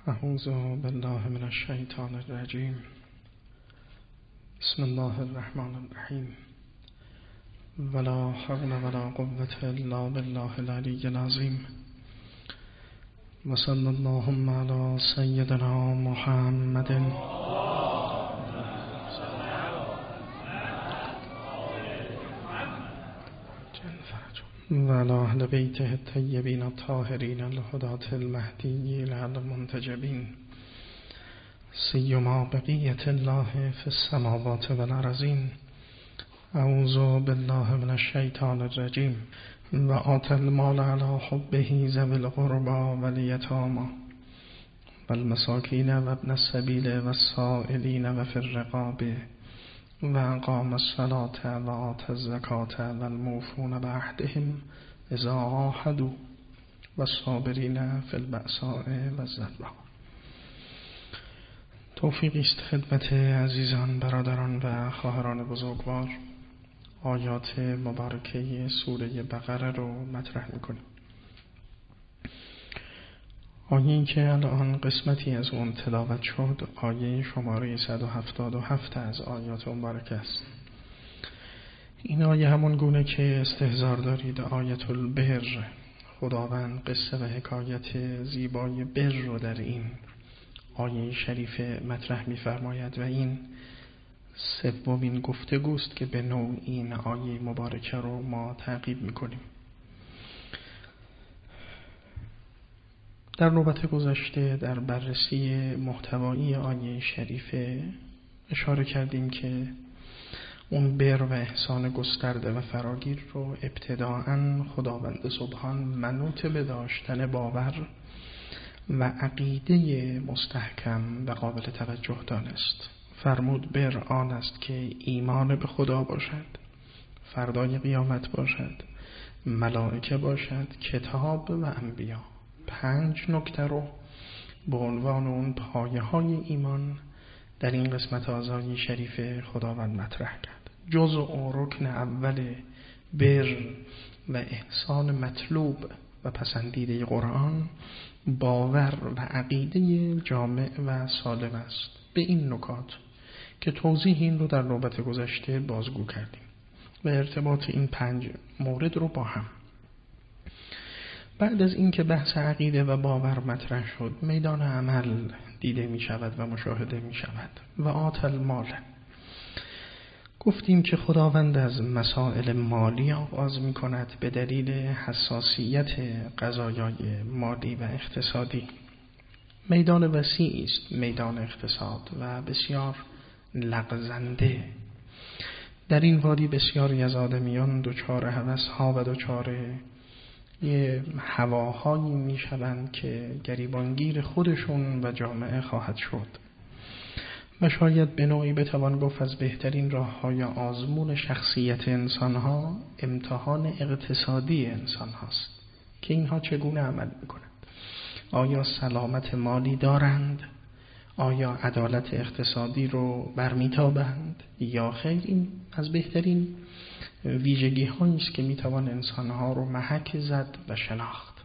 اعوذ بالله من الشیطان الرجیم. بسم الله الرحمن الرحیم. ولا حول ولا قوة الا بالله العلی العظیم. و صلی اللهم علی سیدنا محمد و علی اهل بیته الطیبین الطاهرین الهداة المهدیین المنتجبین، سیما بقیة الله فی السماوات والارضین. اعوذ بالله من الشیطان الرجیم. و آت المال علی حبه ذوی القربى والیتامی والمساکین و ابن السبیل والسائلین و فی الرقاب و اقام الصلاة و آت الزکاة و الموفون بعهدهم اذا عاهدوا و الصابرین فی البأساء و الضراء. توفیقی است خدمت عزیزان، برادران و خواهران بزرگوار. آیات مبارکه سوره بقره رو مطرح میکنیم. آیه‌ای که الان قسمتی از اون تلاوت شد، آیه شماره 177 از آیات مبارکه است. این آیه همون گونه که استحضار دارید آیت البر، خداوند قصه و حکایت زیبای بر رو در این آیه شریف مطرح می‌فرماید و این سومین گفتگوست که به نوع این آیه مبارکه رو ما تعقیب می‌کنیم. در نوبت گذشته در بررسی محتوایی آیه شریفه اشاره کردیم که اون بر و احسان گسترده و فراگیر رو ابتداءً خداوند سبحان منوط به داشتن باور و عقیده مستحکم و قابل توجه دانست. فرمود بر آن است که ایمان به خدا باشد، فردای قیامت باشد، ملائکه باشد، کتاب و انبیا. 5 نکته رو به عنوان اون پایه های ایمان در این قسمت از آیه شریف خداوند مطرح کرد. جزء و رکن اول بر و احسان مطلوب و پسندیده قرآن باور و عقیده جامع و سالم است. به این نکات که توضیح این رو در نوبت گذشته بازگو کردیم و ارتباط این 5 مورد رو با هم. بعد از این که بحث عقیده و باور مطرح شد، میدان عمل دیده می شود و مشاهده می شود. و آت المال، گفتیم که خداوند از مسائل مالی آغاز می کند به دلیل حساسیت قضایای مالی و اقتصادی. میدان وسیعی است میدان اقتصاد و بسیار لغزنده. در این وادی بسیاری از آدمیان دچار هوس‌ها و دچار یه هواهایی می شوند که گریبانگیر خودشون و جامعه خواهد شد و شاید به نوعی بتوان گفت از بهترین راه‌های آزمون شخصیت انسان‌ها امتحان اقتصادی انسان هاست که اینها چگونه عمل می‌کنند. آیا سلامت مالی دارند؟ آیا عدالت اقتصادی رو برمیتابند یا خیر؟ این از بهترین ویژگی هایی است که میتوان انسانها رو محک زد و شناخت.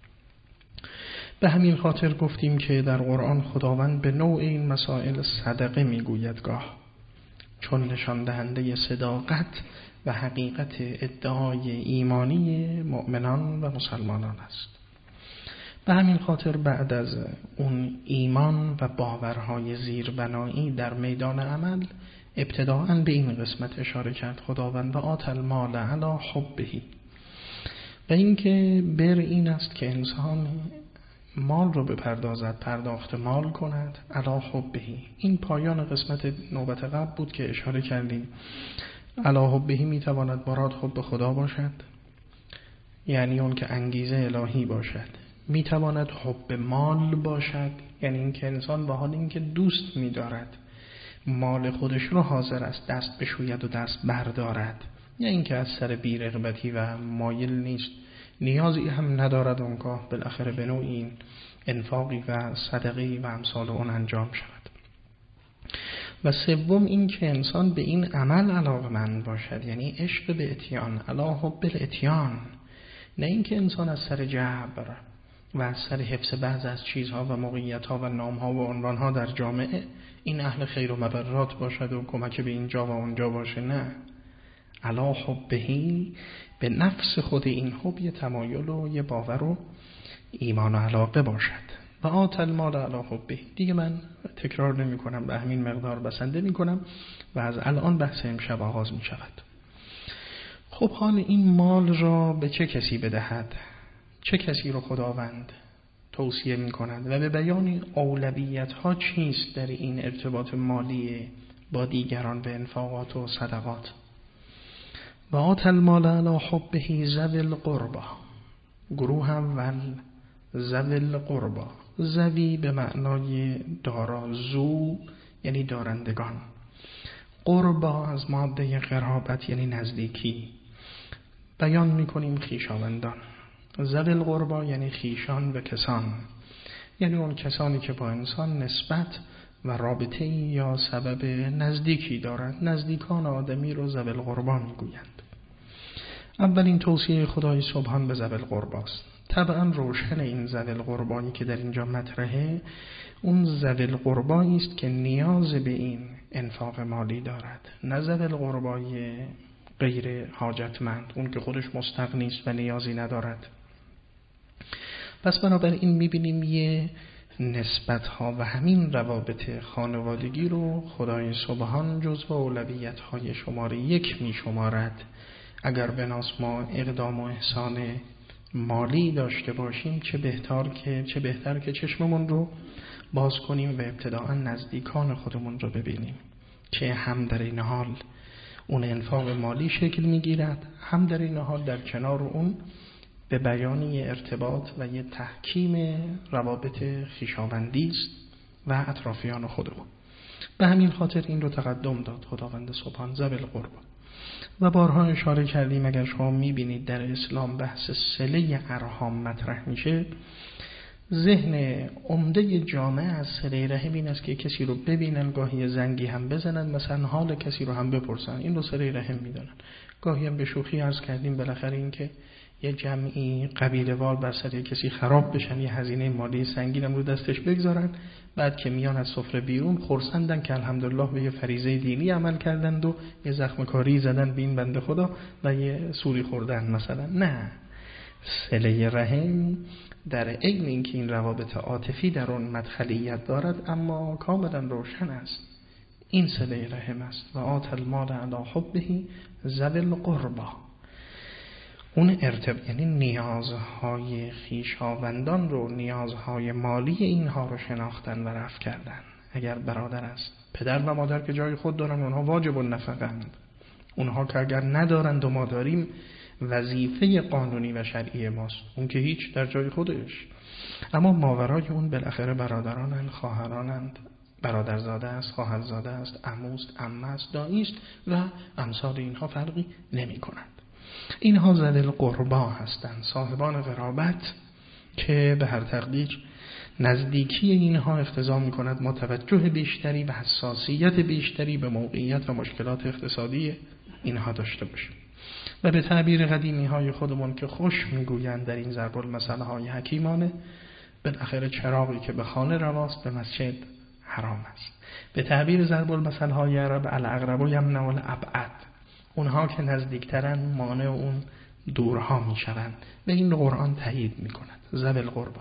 به همین خاطر گفتیم که در قرآن خداوند به نوع این مسائل صدقه میگوید گاه، چون نشان دهنده صداقت و حقیقت ادعای ایمانی مؤمنان و مسلمانان است. به همین خاطر بعد از اون ایمان و باورهای زیربنایی در میدان عمل ابتداءً به این قسمت اشاره کرد خداوند و آت المال علی حبه. و اینکه بر این است که انسان مال رو بپردازد، پرداخت مال کند علی حبه. این پایان قسمت نوبت قبل بود که اشاره کردیم علی حبه میتواند مراد حب خدا باشد، یعنی اون که انگیزه الهی باشد. میتواند حب مال باشد، یعنی اینکه انسان با حال اینکه دوست می‌دارد مال خودش رو حاضر است دست بشوید و دست بردارد، یا اینکه از سر بی‌رغبتی و مایل نیست، نیازی هم ندارد اونگاه بالاخره به نوع این انفاقی و صدقه‌ای و امثال اون انجام شود. و سوم این که انسان به این عمل علاقه‌مند باشد، یعنی عشق به اتیان، علی حب الاتیان، نه اینکه انسان از سر جبر و از سر حفظ بعض از چیزها و موقعیت‌ها و نام‌ها و عنوان‌ها در جامعه این اهل خیر و مبرات باشد و کمک به اینجا و اونجا باشه. نه، علا حبهی، به نفس خود این حب یه تمایل و یه باور و ایمان و علاقه باشد. و آت المال علا حبه. دیگه من تکرار نمی کنم، به همین مقدار بسنده می کنم و از الان بحث امشب آغاز می شود. خب حال این مال را به چه کسی بدهد؟ چه کسی رو خداوند توصیه می کند و به بیان اولویت ها چیست در این ارتباط مالی با دیگران به انفاقات و صدقات؟ و آت المال علی حبه ذوی القربی. گروه اول ذوی القربی. ذوی به معنای دارا، زو یعنی دارندگان، قربا از ماده قرابت یعنی نزدیکی. بیان میکنیم خویشاوندان. ذوی القربی یعنی خویشان و کسان، یعنی اون کسانی که با انسان نسبت و رابطه یا سبب نزدیکی دارند. نزدیکان آدمی رو ذوی القربی میگویند. اولین توصیه خدای سبحان به ذوی القربی است. طبعا روشن این ذوی القربی که در اینجا مطرحه، اون ذوی القربی است که نیاز به این انفاق مالی دارد، نه ذوی القربی غیر حاجتمند، اون که خودش مستغنی است و نیازی ندارد. پس بنابراین میبینیم یه نسبت‌ها و همین روابط خانوادگی رو خدای سبحان جزو اولویت‌های شماره 1 میشمارد. اگر بناس ما اقدام و احسان مالی داشته باشیم، چه بهتر که چشممون رو باز کنیم و ابتداء نزدیکان خودمون رو ببینیم که هم در این حال اون انفاق مالی شکل میگیرد، هم در این حال در کنار اون به بیانی ارتباط و یه تحکیم روابط خویشاوندی است و اطرافیان خودمون. به همین خاطر این رو تقدم داد خداوند سبحان ذوی القربی. و بارها اشاره کردیم، اگر شما میبینید در اسلام بحث صله ارحام مطرح میشه، ذهن عمده جامعه از صله رحم این است که کسی رو ببینن، گاهی زنگی هم بزنن، مثلا حال کسی رو هم بپرسن، این رو صله رحم میدونن. گاهی هم به شوخی عرض کردیم بالاخره این که یه جمعی قبیله‌وار بر سر کسی خراب بشن، یه هزینه مالی سنگینم رو دستش بگذارن، بعد که میان از سفره بیرون خرسندن که الحمدلله به یه فریضه دینی عمل کردند و یه زخم کاری زدن به این بنده خدا و یه سوری خوردن مثلا. نه، صله رحم در عین اینکه این روابط عاطفی در اون مدخلیت دارد، اما کاملا روشن است این صله رحم است. و آت المال علی حبه ذوی القربی. اون یعنی نیازهای خویشاوندان رو، نیازهای مالی اینها رو شناختن و رفع کردن. اگر برادر است، پدر و مادر که جای خود دارن، اونها واجب النفقند. اونها که اگر ندارند و ما داریم، وظیفه قانونی و شرعی ماست. اون که هیچ در جای خودش. اما ماورای اون بالاخره برادرانند، خواهرانند، برادرزاده است، خواهرزاده است، عموست، عمه است، دایی است و امثال اینها فرقی نمی کنند. اینها ذوی القربی هستند، صاحبان قرابت که به هر تقدیر نزدیکی اینها اقتضا می کند ما توجه بیشتری و حساسیت بیشتری به موقعیت و مشکلات اقتصادی اینها داشته باشیم. و به تعبیر قدیمی های خودمون که خوش میگویند در این ضرب المثل های حکیمانه، بالاخره چراغی که به خانه رواست به مسجد حرام است. به تعبیر ضرب المثل های عرب الاقرب یمنع الابعد، اونها که نزدیکترن مانع اون دورها میشوند. به این قرآن تایید میکند ذوی القربی.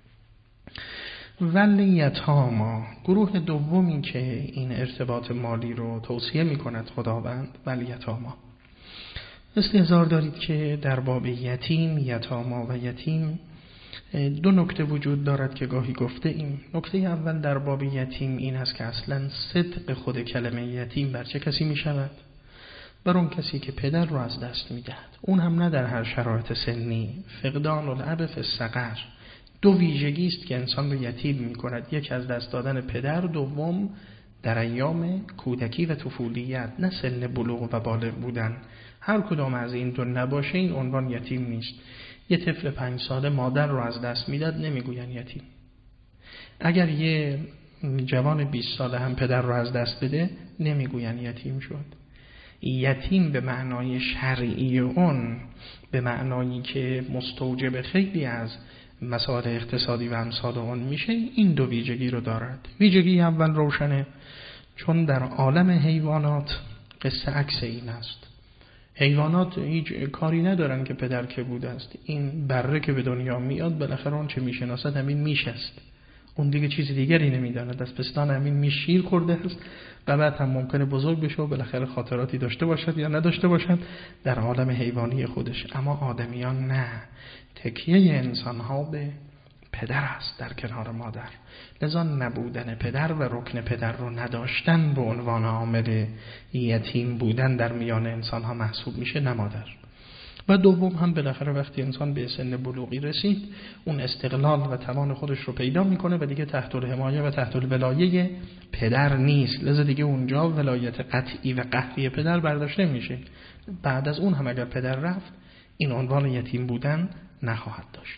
والیتاما، گروه دومی که این ارتباط مالی رو توصیه میکند خداوند، والیتاما. استحضار دارید که در باب یتیم، یتاما و یتیم 2 نکته وجود دارد که گاهی گفته ایم. نکته اول در باب یتیم این است که اصلا صدق خود کلمه یتیم بر چه کسی می شود؟ بر اون کسی که پدر رو از دست می دهد. اون هم نه در هر شرایط سنی. فقدان الاب فی الصغر 2 ویژگی است که انسان رو یتیم می کند. یک از دست دادن پدر، دوم در ایام کودکی و طفولیت، نه سن بلوغ و بالغ بودن. هر کدام از این 2 نباشه این عنوان یتیم نیست. یه طفل 5 ساله مادر رو از دست میداد نمیگوین یتیم. اگر یه جوان 20 ساله هم پدر رو از دست بده نمیگوین یتیم شد. یتیم به معنای شرعی اون، به معنایی که مستوجب خیلی از مسائل اقتصادی و امثال اون میشه، این دو ویژگی رو دارد. ویژگی اول روشنه، چون در عالم حیوانات قصه عکس این است. حیوانات هیچ کاری ندارن که پدر که بوده است. این بره که به دنیا میاد بالاخره اون چه میشناسد همین میش است، اون دیگه چیز دیگری نمیداند. از پستان همین میش شیر خورده است و بعد هم ممکنه بزرگ بشه و بالاخره خاطراتی داشته باشد یا نداشته باشد در عالم حیوانی خودش. اما آدمیان نه، تکیه انسان ها به پدر است در کنار مادر. لذا نبودن پدر و رکن پدر رو نداشتن به عنوان عامل یتیم بودن در میان انسان ها محسوب میشه، نه مادر. و دوم هم بالاخره وقتی انسان به سن بلوغی رسید اون استقلال و توان خودش رو پیدا میکنه و دیگه تحت الحمایه و تحت الولایه پدر نیست. لذا دیگه اونجا ولایت قطعی و قهری پدر برداشته میشه. بعد از اون هم اگر پدر رفت این عنوان یتیم بودن نخواهد داشت.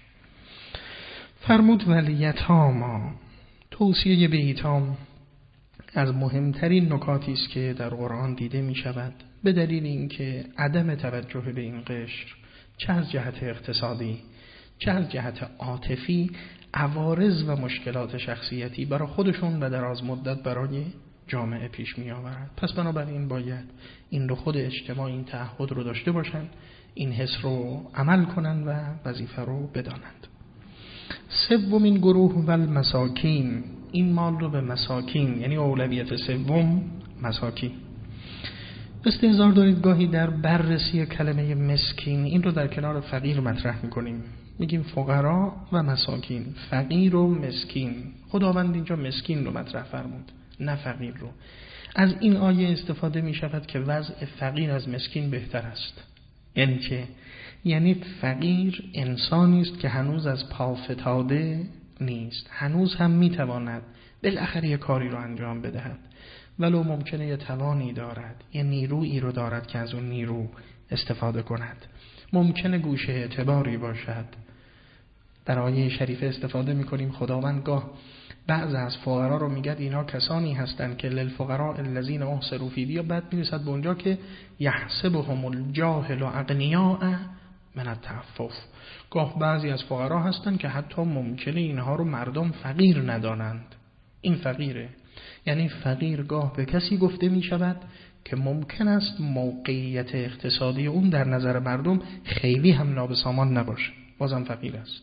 فرمود والیتاما، توصیه به ایتام از مهمترین نکاتی است که در قرآن دیده می شود، به دلیل اینکه عدم توجه به این قشر چه از جهت اقتصادی چه از جهت عاطفی عوارض و مشکلات شخصیتی برای خودشون و دراز مدت برای جامعه پیش می آورد. پس بنابراین باید این رو خود اجتماع این تعهد رو داشته باشند، این حس رو عمل کنند و وظیفه رو بدانند. سومین گروه و المساکین، این مال رو به مساکین، یعنی اولویت سوم مساکین. استحضار دارید گاهی در بررسی کلمه مسکین این رو در کنار فقیر مطرح میکنیم، میگیم فقرا و مساکین، فقیر و مسکین. خداوند اینجا مسکین رو مطرح فرمود نه فقیر رو. از این آیه استفاده میشود که وضع فقیر از مسکین بهتر است. یعنی چه؟ یعنی فقیر انسانی است که هنوز از پا فتاده نیست، هنوز هم میتواند بالاخره یه کاری رو انجام بدهد، ولو ممکنه یه توانی دارد، یه نیرویی رو دارد که از اون نیرو استفاده کند، ممکنه گوشه اعتباری باشد. در آیه شریفه استفاده میکنیم خداوند گاه بعض از فقرا رو میگه اینا کسانی هستند که للفقراء الذین احصروا فی دین، بعد میرسد به اونجا که یحسبهم الجاهل اغنیاء من التعفف. گاه بعضی از فقرا هستند که حتی ممکنه اینها رو مردم فقیر ندانند. این فقیره، یعنی فقیر گاه به کسی گفته می شود که ممکن است موقعیت اقتصادی اون در نظر مردم خیلی هم نابسامان نباشه، بازم فقیر است.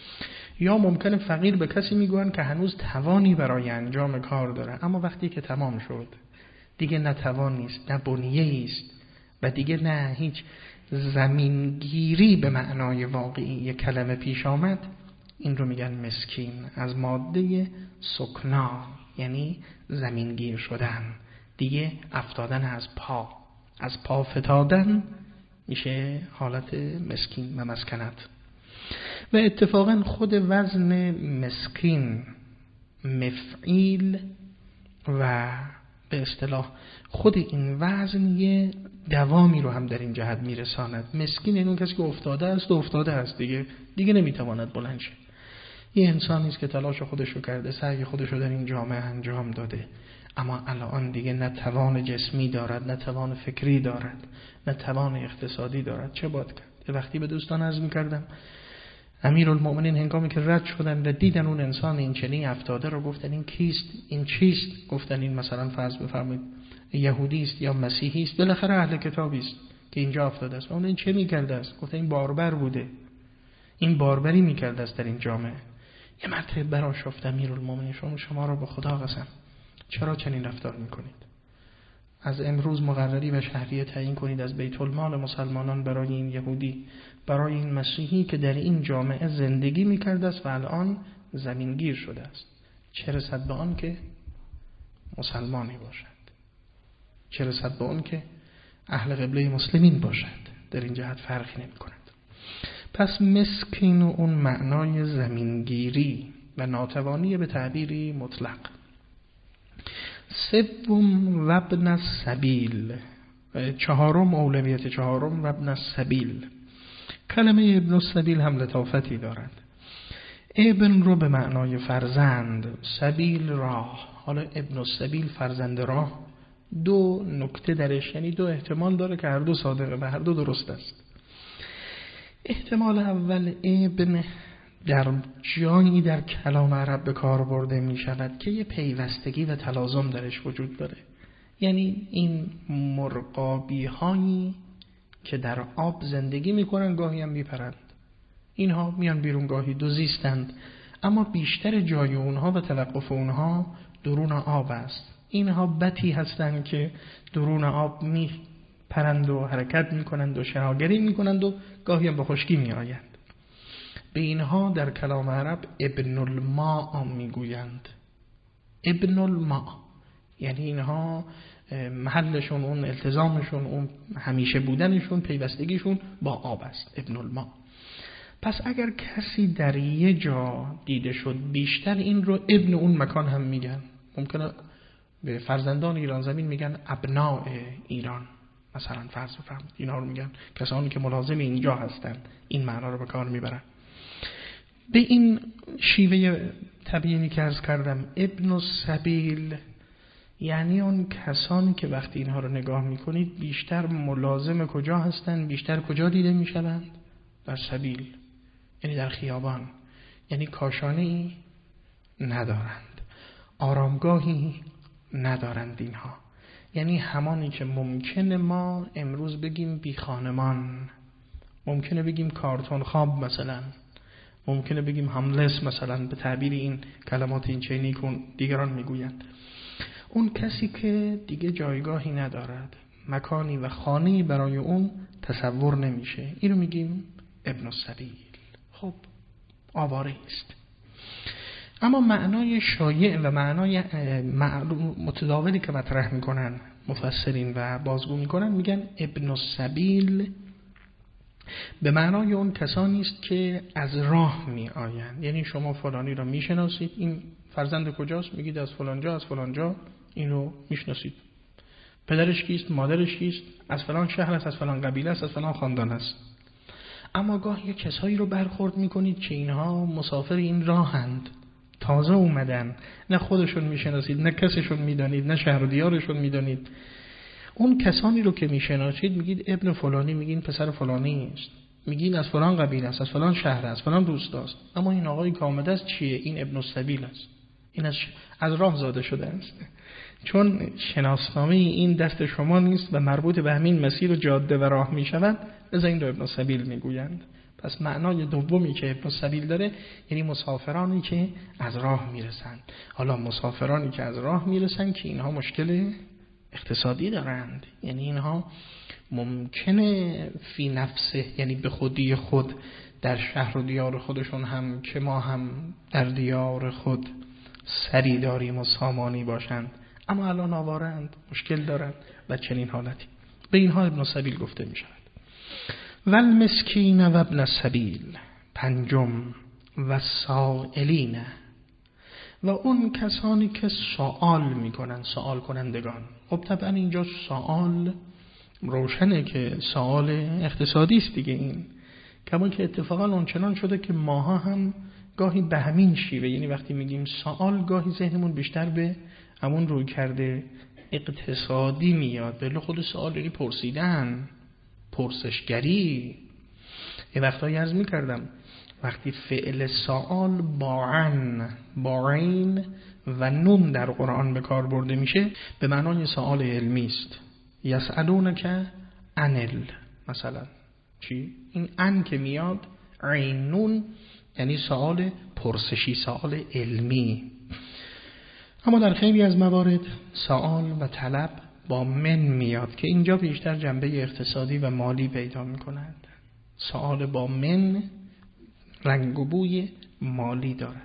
یا ممکنه فقیر به کسی میگوین که هنوز توانی برای انجام کار داره، اما وقتی که تمام شد دیگه نه توان نیست نه بنیه است و دیگه نه هیچ زمینگیری به معنای واقعی کلمه پیش آمد، این رو میگن مسکین. از ماده سکنا یعنی زمینگیر شدن، دیگه افتادن از پا فتادن میشه حالت مسکین و مسکنت. و اتفاقا خود وزن مسکین مفعیل و به اصطلاح خود این وزن یه دوامی رو هم در این جهت میرساند. مسکین این اون کسی که افتاده است دیگه نمیتواند بلند شه. یه انسانی است که تلاش خودش رو کرده، سعی خودش رو در این جامعه انجام داده، اما الان دیگه نه توان جسمی دارد، نه توان فکری دارد، نه توان اقتصادی دارد. چه باید کرد؟ یه وقتی به دوستان عرض می‌کردم امیرالمؤمنین هنگامی که رد شدن و دیدن اون انسان این چنین افتاده رو، گفتن این کیست؟ این چیست؟ گفتن این مثلا فرض بفرمایید یهودی است یا مسیحی است، بالاخره اهل کتابی است که اینجا افتاده است. اون این چه می‌کرده است؟ گفتن این باربر بوده، این باربری می‌کرده است در این جامعه. یه مرتبه برآشفت امیرالمؤمنین شما را به خدا قسم چرا چنین رفتار می‌کنید؟ از امروز مقرری و شهریه تعیین کنید از بیت المال مسلمانان برای این یهودی، برای این مسیحی که در این جامعه زندگی می‌کرده است و الان زمینگیر شده است. چه رسد به آن که مسلمانی باشد، چه رسد به آن که اهل قبله مسلمین باشد. در این جهت فرقی نمی‌کند. پس مسکین و اون معنای زمینگیری و ناتوانی به تعبیری مطلق. سوم و ابن السبیل، چهارم اولویت چهارم و ابن السبیل. کلمه ابن السبیل هم لطافتی دارد. ابن رو به معنای فرزند، سبیل راه. حالا ابن السبیل فرزند راه، دو نکته درش، یعنی دو احتمال داره که هر دو صادقه و هر دو درست است. احتمال اول ابن در جایی در کلام عرب به کار برده می شود که یه پیوستگی و تلازم درش وجود داره. یعنی این مرغابی هایی که در آب زندگی می کنن گاهی هم می پرند، اینها میان بیرون گاهی دوزیستند، اما بیشتر جای اونها و توقف اونها درون آب است. اینها بطی هستند که درون آب می پرند و حرکت می کنند و شناگری می کنند و گاهی هم به خشکی می آیند. به اینها در کلام عرب ابن الماء می گویند. ابن الماء یعنی اینها محلشون، اون التزامشون، اون همیشه بودنشون، پیوستگیشون با آب است. ابن الماء. پس اگر کسی در یه جا دیده شد، بیشتر این رو ابن اون مکان هم میگن. ممکنه به فرزندان ایران زمین میگن ابناء ایران، مثلا فرض بفرمایید اینا رو میگن کسانی که ملازم اینجا هستن، این معنا رو به کار میبرن. به این شیوه تبیینی که عرض کردم، ابن السبیل یعنی اون کسانی که وقتی اینها رو نگاه میکنید بیشتر ملازم کجا هستن، بیشتر کجا دیده میشوند؟ در سبیل، یعنی در خیابان. یعنی کاشانه‌ای ندارند، آرامگاهی ندارند اینها. یعنی همانی که ممکنه ما امروز بگیم بی خانمان، ممکنه بگیم کارتون خواب، مثلا ممکنه بگیم هملس، مثلا به تعبیر این کلمات این چینی کن دیگران میگویند. اون کسی که دیگه جایگاهی ندارد، مکانی و خانه‌ای برای اون تصور نمیشه، اینو میگیم ابن السبیل. خب آواره است. اما معنای شایع و معنای متداولی که مطرح میکنن مفسرین و بازگو میکنن، میگن ابن السبیل به معنای اون کسانی است که از راه می آیند. یعنی شما فلانی را میشناسید، این فرزند کجاست؟ میگید از فلانجا، از فلانجا، اینو میشناسید. پدرش کیست؟ مادرش کیست؟ از فلان شهر است، از فلان قبیله است، از فلان خاندان است. اما گاهی کسایی رو برخورد میکنید که اینها مسافر این راهند، تازه اومدن، نه خودشون میشناسید، نه کسشون میدانید، نه شهر و دیارشون میدانید. اون کسانی رو که میشناسید میگید ابن فلانی، میگین پسر فلانی است، میگین از فلان قبیله است، از فلان شهر است، فلان روستاست. اما این آقایی که آمده است چیه؟ این ابن السبیل است، این از راه زاده شده است. چون شناسنامه این دست شما نیست و مربوط به همین مسیر و جاده و راه میشود، لذا این رو ابن السبیل میگویند. پس معنای دومی که ابن السبیل داره یعنی مسافرانی که از راه میرسند. حالا مسافرانی که از راه میرسند که اینها مشکل اقتصادی دارند، یعنی اینها ممکنه فی نفسه، یعنی به خودی خود در شهر و دیار خودشون هم که ما هم در دیار خود سری داریم و سامانی باشند، اما الان آوارند، مشکل دارند و چنین حالتی. به اینها ابن السبیل گفته می شود. والمسکین و ابن السبیل پنجم و سائلین، و اون کسانی که سوال میکنن، سوال کنندگان. خب طبعا اینجا سوال روشنه که سوال اقتصادی است دیگه. این کما که اتفاقا اونچنان شده که ماها هم گاهی به همین شیوه، یعنی وقتی میگیم سوال گاهی ذهنمون بیشتر به همون روی کرده اقتصادی میاد. به خود سوال یعنی پرسیدن، پرسشگری. یه وقتایی عرض میکردم وقتی فعل سوال با عین و نون در قرآن به کار برده میشه به معنای سوال علمی است. یسألونک عن مثلا چی؟ این ان که میاد عین نون یعنی سوال پرسشی، سوال علمی. اما در خیلی از موارد سوال و طلب با من میاد که اینجا بیشتر جنبه اقتصادی و مالی پیدا میکند. سوال با من رنگ و بوی مالی دارد.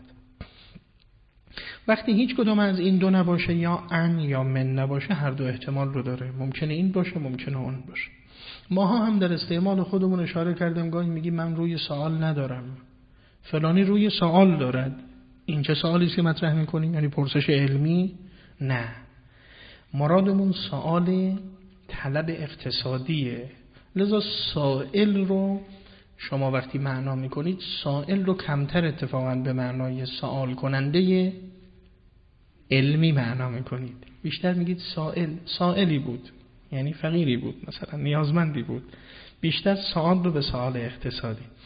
وقتی هیچ کدوم از این دو نباشه، یا ان یا من نباشه، هر دو احتمال رو داره. ممکنه این باشه، ممکنه اون باشه. ماها هم در استعمال خودمون اشاره کردم، گاهی میگیم من روی سوال ندارم، فلانی روی سوال دارد. این چه سوالی است که مطرح میکنیم؟ یعنی پرسش علمی؟ نه، مرادمون سوال طلب اقتصادیه. لذا سائل رو شما وقتی معنا میکنید، سائل رو کمتر اتفاقا به معنای سوال کننده علمی معنا میکنید. بیشتر میگید سائلی بود، یعنی فقیری بود، مثلا نیازمندی بود. بیشتر سوال رو به سوال اقتصادی.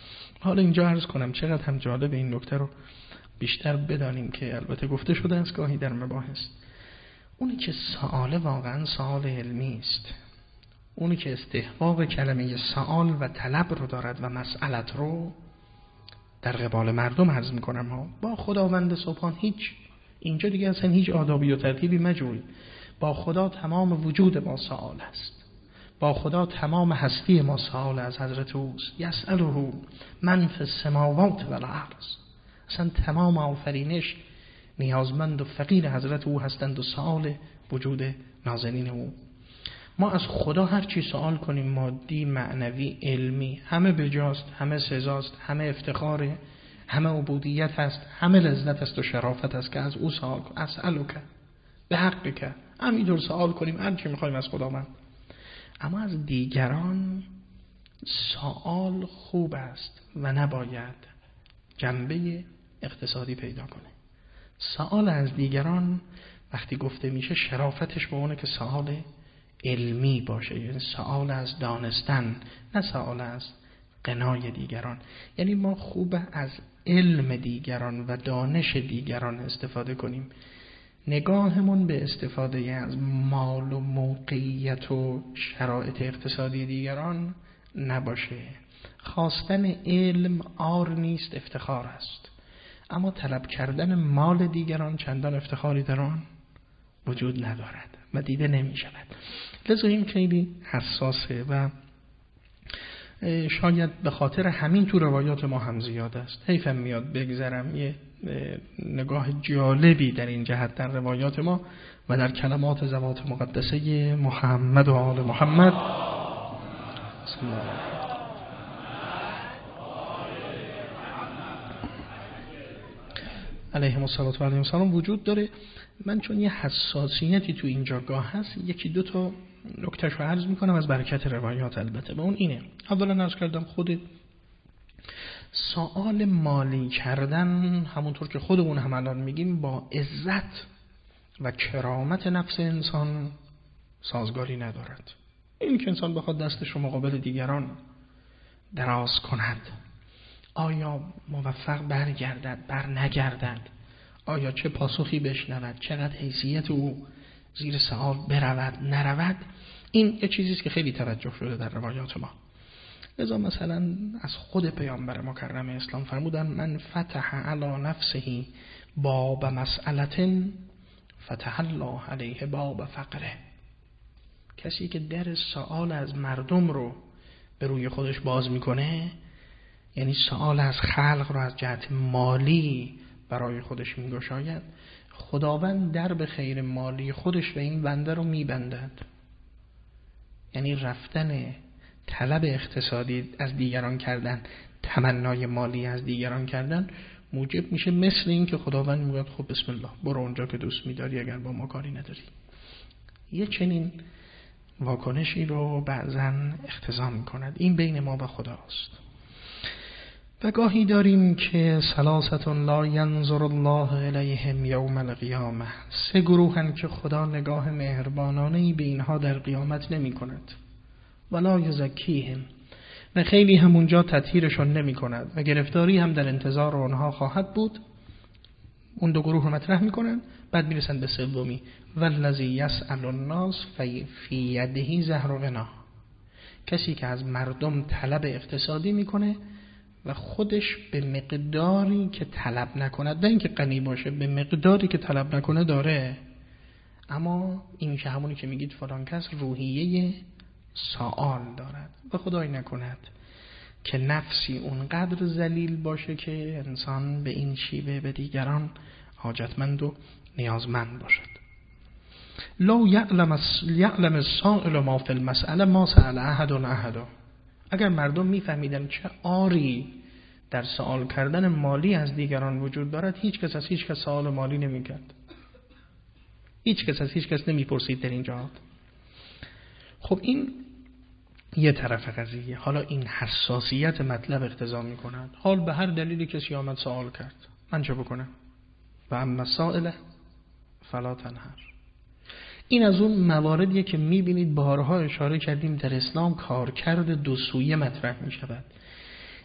حالا اینجا عرض کنم چقدر هم جالب این نکته رو بیشتر بدانیم که البته گفته شده است گاهی در مباحث. اونی که سؤال واقعا سؤال علمی است، اونی که استحقاق کلمه سؤال و طلب رو دارد و مسئلت رو در قبال مردم عرض میکنم ها، با خداوند سبحان هیچ اینجا دیگه اصلا هیچ آدابی و ترتیبی مجوی. با خدا تمام وجود ما سؤال است، با خدا تمام هستی ما سؤال از حضرت اوست. یسأله من فی السماوات و الارض، اصلا تمام آفرینش نیازمند و فقیر حضرت او هستند و سؤال وجود نازنین او. ما از خدا هر چی سوال کنیم، مادی، معنوی، علمی، همه بجاست، همه سزاست، همه افتخاره، همه عبودیت است، همه لذت است و شرافت است که از او سوال کنیم. اسألک به حقک، همینطور سوال کنیم هر چی میخوایم از خداوند. اما از دیگران سوال خوب است و نباید جنبه اقتصادی پیدا کنه. سوال از دیگران وقتی گفته میشه شرافتش به اونه که سوال علمی باشه، یعنی سوال از دانستن، نه سوال از قنای دیگران. یعنی ما خوبه از علم دیگران و دانش دیگران استفاده کنیم، نگاهمون به استفاده از مال و موقعیت و شرایط اقتصادی دیگران نباشه. خواستن علم عار نیست، افتخار است، اما طلب کردن مال دیگران چندان افتخاری در آن وجود ندارد و دیده نمی شود. لذا این خیلی حساسه و شاید به خاطر همین تو روایات ما هم زیاد است. حیفم میاد بگذرم یه نگاه جالبی در این جهت در روایات ما و در کلمات ذوات مقدسه محمد و آل محمد علیهم الصلاة و علیهم السلام وجود داره. من چون یه حساسیتی تو این جاگاه هست، یکی دو تا نکتهش رو عرض میکنم از برکت روایات. البته به اون اینه، اولا عرض کردم خود سوال مالی کردن همونطور که خودمون هم الان میگیم با عزت و کرامت نفس انسان سازگاری ندارد. این که انسان بخواد دستش رو مقابل دیگران دراز کند، آیا موفق برگردد بر نگردد، آیا چه پاسخی بشنود، چقدر حیثیت او زیر سوال برود نرود، این یه چیزیست که خیلی توجه شده در روایات ما. لذا مثلا از خود پیامبر مکرم اسلام فرمودن من فتح علی نفسه باب مسئلة فتح الله علیه باب فقره. کسی که در سوال از مردم رو به روی خودش باز میکنه، یعنی سوال از خلق رو از جهت مالی برای خودش میگشاید، خداوند در به خیر مالی خودش به این بنده رو میبندد. یعنی رفتن طلب اقتصادی از دیگران کردن، تمنای مالی از دیگران کردن موجب میشه مثل این که خداوند میگه خب بسم الله برو اونجا که دوست میداری اگر با ما کاری نداری. یه چنین واکنشی رو بعضا اختزام میکند. این بین ما و خداست. و گاهی داریم که ثلاثة لا ینظر الله الیهم یوم القیامه، 3 گروهن که خدا نگاه مهربانانه‌ای به اینها در قیامت نمی کند. ولا یزکیهم، و خیلی همونجا تطهیرشون نمی کند و گرفتاری هم در انتظار آنها خواهد بود. اون 2 گروه رو مطرح می کنن، بعد می رسن به سومی والذی یسأل الناس فی یده زهر غنا، کسی که از مردم طلب اقتصادی می کنه و خودش به مقداری که طلب نکند، نه اینکه غنی باشه، به مقداری که طلب نکنه داره. اما این که همونی که میگید فلان کس روحیه سوال دارد و خدای نکند که نفسی اونقدر ذلیل باشه که انسان به این شیوه به دیگران حاجتمند و نیازمند باشد. لو یعلم السائل ما فی المسأله ما سأل احد احدا. اگر مردم میفهمیدن چه عاری در سوال کردن مالی از دیگران وجود دارد، هیچ کس از هیچ کس سوال مالی نمیکرد، هیچ کس از هیچ کس نمیپرسید در این جهات. خب این یه طرف قضیه. حالا این حساسیت مطلب اقتضا میکند حال به هر دلیلی کسی آمد سوال کرد، من چه بکنم؟ و اما سائله فلا تنهر. این از اون مواردیه که میبینید بارها اشاره کردیم در اسلام کارکرد 2 سویه مطرح میشود.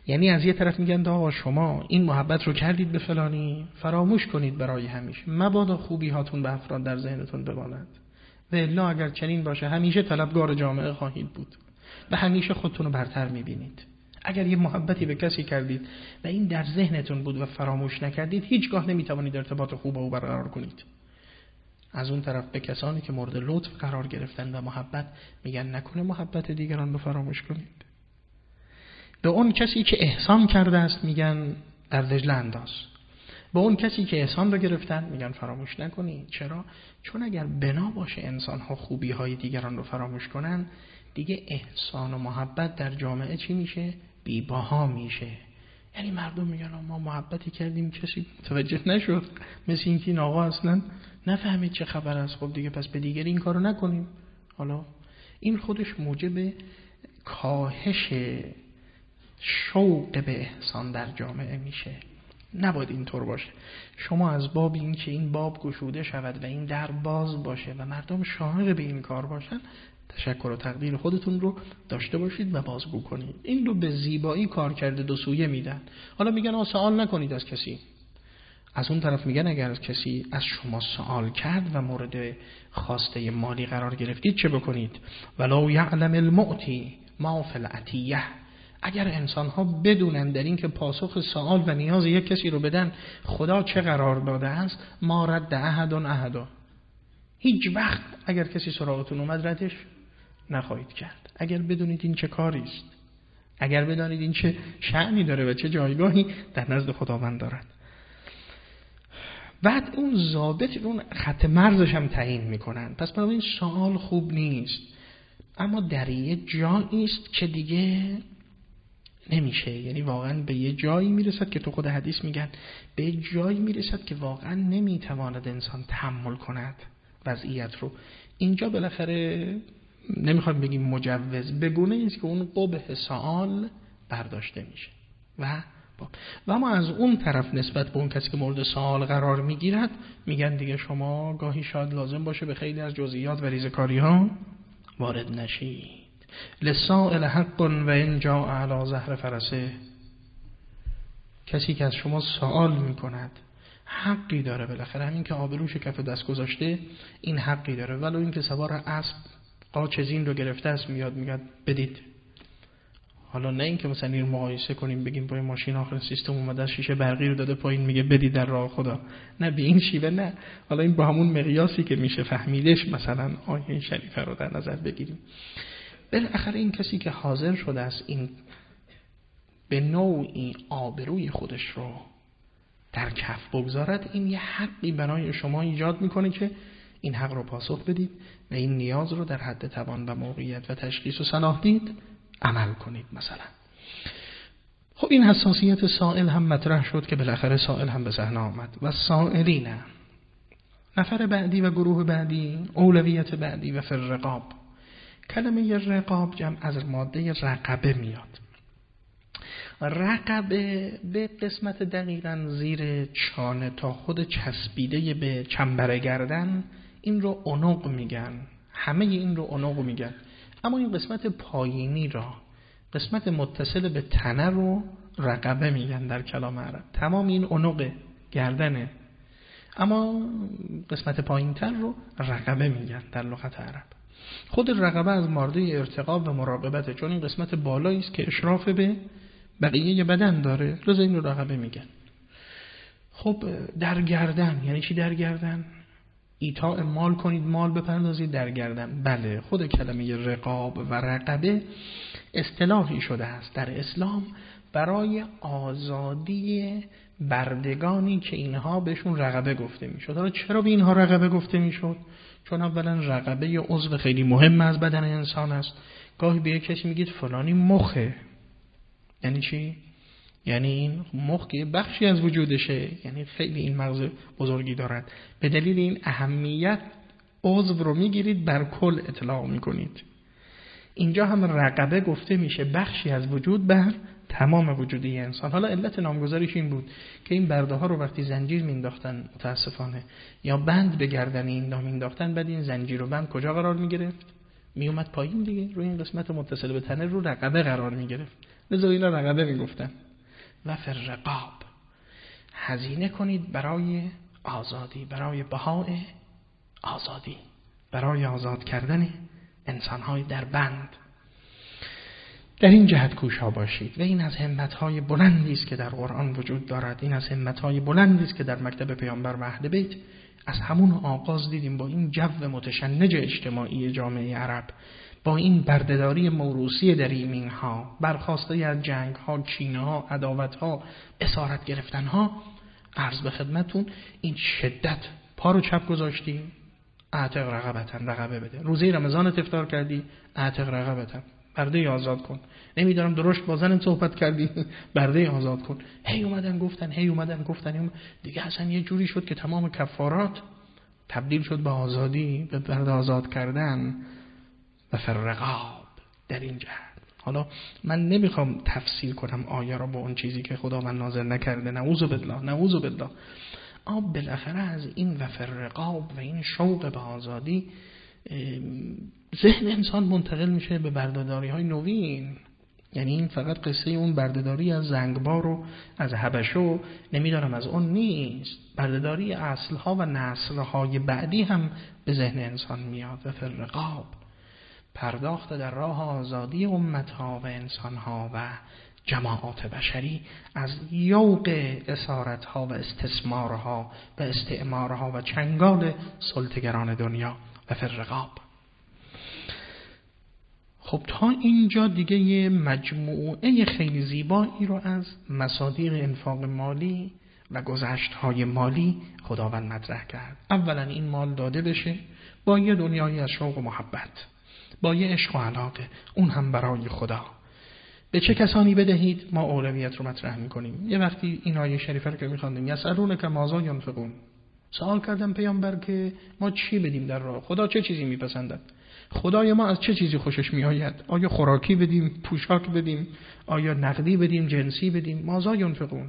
یعنی از یه طرف میگن آقا شما این محبت رو کردید به فلانی، فراموش کنید برای همیشه، مبادا خوبی هاتون به افراد در ذهنتون بماند، و الا اگر چنین باشه همیشه طلبگار جامعه خواهید بود و همیشه خودتون رو برتر میبینید. اگر یه محبتی به کسی کردید و این در ذهنتون بود و فراموش نکردید، هیچگاه نمیتوانید ارتباط خوب او برقرار کنید. از اون طرف به کسانی که مورد لطف قرار گرفتن و محبت، میگن نکنه محبت دیگران رو فراموش کنید. به اون کسی که احسان کرده است میگن در دجله انداز. به اون کسی که احسان رو گرفتن میگن فراموش نکنید. چرا؟ چون اگر بنا باشه انسان ها خوبی های دیگران رو فراموش کنن، دیگه احسان و محبت در جامعه چی میشه؟ بی‌بها میشه. یعنی مردم میگن ما محبتی کردیم کسی متوجه نشد، مثل اینکه این آقا اصلا نفهمید چه خبر است، خب دیگه پس به دیگری این کارو نکنیم. حالا این خودش موجب کاهش شوق به احسان در جامعه میشه. نباید اینطور باشه. شما از باب این که این باب گشوده شود و این در باز باشه و مردم شاهد به این کار باشن، تشکر و تقدیر خودتون رو داشته باشید و بازگو کنید. این رو به زیبایی کار کرده دو سویه میدن. حالا میگن سوال نکنید از کسی. از اون طرف میگن اگر کسی از شما سوال کرد و مورد خواسته مالی قرار گرفتید چه بکنید؟ ولو یعلم المعطی ما فی العطیه. اگر انسان ها بدونن در این که پاسخ سوال و نیاز یک کسی رو بدن خدا چه قرار داده است، ما رد احد. هیچ وقت اگر کسی سراغتون اومد ردش نخواهید کرد. اگر بدونید این چه کاری است، اگر بدانید این چه شأنی داره و چه جایگاهی در نزد خداوند دارد. بعد اون ضابط اون خط مرزش هم تعیین میکنن. پس بنابراین سوال خوب نیست، اما در یه جایی است که دیگه نمیشه. یعنی واقعا به یه جایی میرسد که تو خود حدیث میگن به یه جایی میرسد که واقعا نمیتواند انسان تحمل کند وضعیت رو. اینجا بالاخره نمیخوام بگیم مجوز، بگونه است که اون قبح سوال برداشته میشه. و اما از اون طرف نسبت به اون کسی که مورد سوال قرار میگیرد میگن دیگه شما گاهی شاید لازم باشه به خیلی از جزئیات و ریزکاری ها وارد نشید. للسائل حق و ان جاء علی ظهر فرسه. کسی که از شما سوال میکند حقی داره، بالاخره همین که آبروش کف دست گذاشته این حقی داره، ولو این که سوار اسب قاچ زین رو گرفته است میاد بدید. حالا نه این که مثلا این مقایسه کنیم بگیم با ماشین آخر سیستم اومده شیشه برقی رو داده پایین میگه بدید در راه خدا، نه به این شیوه نه. حالا این با همون مقیاسی که میشه فهمیدش مثلا آیه شریفه رو در نظر بگیریم. بالاخره این کسی که حاضر شده است این به نوعی آبروی خودش رو در کف بگذارد، این یه حقی برای شما ایجاد میکنه که این حق رو پاسخ بدید و این نیاز رو در حد توان و موقعیت و تشخیص و صلاح دید عمل کنید مثلا. خب این حساسیت سائل هم مطرح شد که بالاخره سائل هم به صحنه آمد. و سائلین، نفر بعدی و گروه بعدی، اولویت بعدی و فر رقاب. کلمه رقاب جمع از ماده رقبه میاد. رقبه به قسمت دقیقاً زیر چانه تا خود چسبیده به چنبر گردن، این رو عنق میگن. همه این رو عنق میگن. اما این قسمت پایینی را، قسمت متصل به تنه رو رقبه میگن در کلام عرب. تمام این عنق گردنه، اما قسمت پایینتر رو رقبه میگن در لغت عرب. خود رقبه از ماده ارتقاب و مراقبته، چون این قسمت بالایی است که اشراف به بقیه بدن داره، لذا این رو رقبه میگن. خب در گردن یعنی چی؟ در گردن ایتاء مال کنید، مال بپردازید در گردن. بله، خود کلمه رقاب و رقبه اصطلاحی شده است در اسلام برای آزادی بردگانی که اینها بهشون رقبه گفته میشد. حالا چرا به اینها رقبه گفته میشد؟ چون اولا رقبه یه عضو خیلی مهم از بدن انسان است. گاهی به یک کسی میگید فلانی مخه. یعنی چی؟ یعنی این مخ که بخشی از وجودشه، یعنی خیلی این مغز بزرگی دارد. به دلیل این اهمیت عضو رو میگیرید بر کل اطلاع میکنید. اینجا هم رقبه گفته میشه بخشی از وجود بر تمام وجودی انسان. حالا علت نامگذاریش این بود که این برده ها رو وقتی زنجیر مینداختن متاسفانه یا بند به گردن این مینداختن، بعد این زنجیر و بند کجا قرار میگرفت؟ میومد پایین دیگه، روی این قسمت متصل به تنه رو رقبه قرار میگرفت. به اینا رقبه میگفتن. و فی الرقاب، هزینه کنید برای آزادی، برای بهای آزادی، برای آزاد کردن انسان‌های در بند. در این جهت کوشا باشید. و این از همت‌های بلندی است که در قرآن وجود دارد. این از همت‌های بلندی است که در مکتب پیامبر و اهل بیت از همون آغاز دیدیم. با این جو متشنج اجتماعی جامعه عرب، با این بردهداری موروثی در ایمین‌ها، برخاسته از جنگ‌ها، کینه‌ها، عداوت‌ها، اسارت گرفتن‌ها، عرض به خدمتون این شدت پا رو چپ گذاشتی، اعتق رقبتن، رقبه بده. روزه رمضان افطار کردی، اعتق رقبتن، برده آزاد کن. نمیدونم درشت با زن صحبت کردی، برده آزاد کن. هی اومدن گفتن دیگه اصلا یه جوری شد که تمام کفارات تبدیل شد به آزادی، به برده آزاد کردن. و فی الرقاب، در این جهت. حالا من نمیخوام تفسیر کنم آیه را با اون چیزی که خداوند نازل نکرده، نعوذ بالله. بالاخره از این و فی الرقاب و این شوق به آزادی ذهن انسان منتقل میشه به بردهداری‌های نوین. یعنی این فقط قصه اون بردهداری از زنگبار و از حبشو نمیدارم از اون نیست، بردهداری اصلها و نسلهای بعدی هم به ذهن انسان میاد. و فی الرقاب، پرداخت در راه آزادی امتها و انسانها و جماعات بشری از یوغ اسارتها و استثمارها و استعمارها و چنگال سلطه‌گران دنیا. و فی الرقاب. خب تا اینجا دیگه یه مجموعه خیلی زیبایی رو از مصادیق انفاق مالی و گذشت‌های مالی خداوند مطرح کرد. اولا این مال داده بشه با یه دنیایی از شوق و محبت، با یه عشق و علاقه، اون هم برای خدا. به چه کسانی بدهید؟ ما اولویت رو مطرح می‌کنیم. یه وقتی این آیه شریفه رو که می‌خواندیم، یسألونک ماذا ینفقون، سوال کردم پیامبر که ما چی بدیم در راه خدا، چه چیزی میپسندد؟ خدای ما از چه چیزی خوشش میآید؟ آیا خوراکی بدیم، پوشاک بدیم، آیا نقدی بدیم، جنسی بدیم؟ ماذا ینفقون.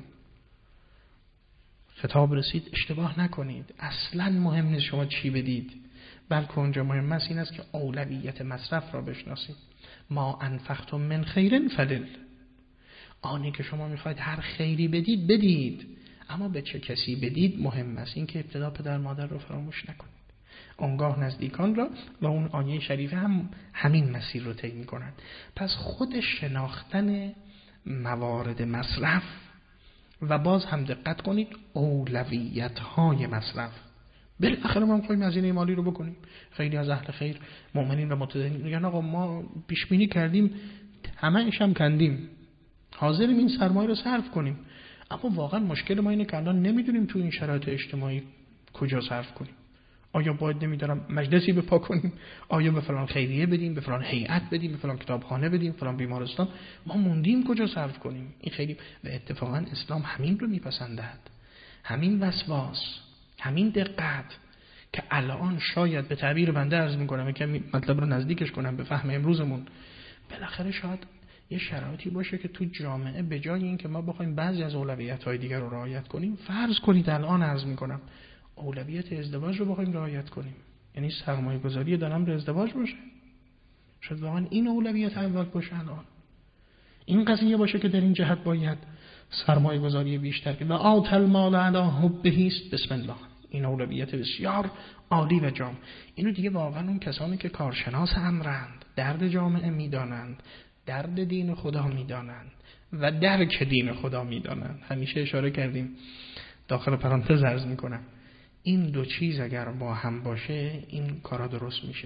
خطاب رسید اشتباه نکنید، اصلا مهم نیست شما چی بدید، بلکه اونجا مهم است این است که اولویت مصرف را بشناسید. ما انفقتم من خیر فلل، آنی که شما میخواید هر خیری بدید، اما به چه کسی بدید مهم است. این که ابتدا پدر مادر رو فراموش نکنید، آنگاه نزدیکان را، و اون آیه شریفه هم همین مسیر رو طی می‌کنند. پس خود شناختن موارد مصرف و باز هم دقت کنید اولویت‌های مصرف. بالاخره ما می‌خوایم هزینه مالی رو بکنیم. خیلی از اهل خیر، مؤمنین و متدینین میگن آقا ما پیش بینی کردیم، همه‌اش هم کندیم، حاضریم این سرمایه رو صرف کنیم، اما واقعا مشکل ما اینه که الان نمیدونیم تو این شرایط اجتماعی کجا صرف کنیم. آیا باید نمیدارم مجلسی بپا کنیم؟ آیا به فلان خیریه بدیم، به فلان هیئت بدیم، به فلان کتابخانه بدیم، فلان بیمارستان؟ ما موندیم کجا صرف کنیم. این خیلی، و اتفاقا اسلام همین رو میپسندد، همین وسواس، همین دقت که الان شاید به تعبیر بنده عرض میکنم که مطلب رو نزدیکش کنم به فهم امروزمون، بالاخره شاید یه شرایطی باشه که تو جامعه به جای این که ما بخوایم بعضی از اولویت‌های دیگر رو رعایت کنیم، فرض کنید الان عرض میکنم اولویت ازدواج رو بخوایم رعایت کنیم، یعنی سرمایه گذاری دارم به ازدواج باشه، شاید واقعا این اولویت اول باشه. الان این قضیه باشه که در این جهت باید سرمایه گذاری بیشتر کنیم. و آت المال علی حبه است، بسم الله، این اولویت بسیار عالی و جام. اینو دیگه واقعا اون کسانی که کارشناس امرند، درد جامعه میدانند، درد دین خدا میدانند و درک دین خدا میدانند. همیشه اشاره کردیم، داخل پرانتز عرض میکنم، این دو چیز اگر با هم باشه این کارا درست میشه.